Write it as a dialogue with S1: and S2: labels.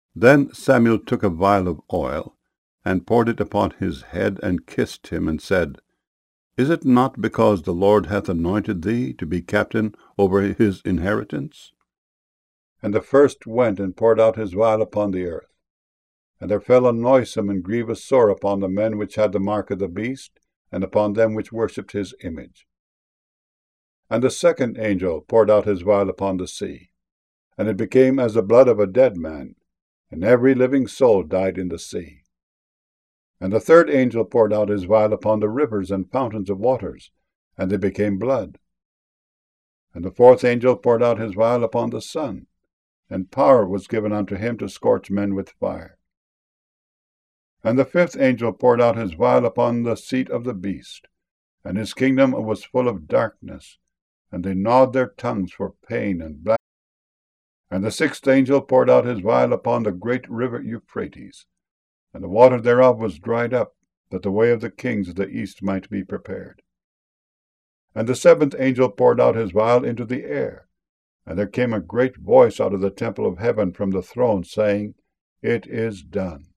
S1: Then Samuel took a vial of oil, and poured it upon his head, and kissed him, and said, Is it not because the Lord hath anointed thee to be captain over his inheritance? And the first went and poured out his vial upon the earth. And there fell a noisome and grievous sore upon the men which had the mark of the beast, and upon them which worshipped his image. And the second angel poured out his vial upon the sea, and it became as the blood of a dead man, and every living soul died in the sea. And the third angel poured out his vial upon the rivers and fountains of waters, and they became blood. And the fourth angel poured out his vial upon the sun, and power was given unto him to scorch men with fire. And the fifth angel poured out his vial upon the seat of the beast, and his kingdom was full of darkness, and they gnawed their tongues for pain and blasphemy. And the sixth angel poured out his vial upon the great river Euphrates, and the water thereof was dried up, that the way of the kings of the east might be prepared. And the seventh angel poured out his vial into the air, and there came a great voice out of the temple of heaven from the throne, saying, It is done.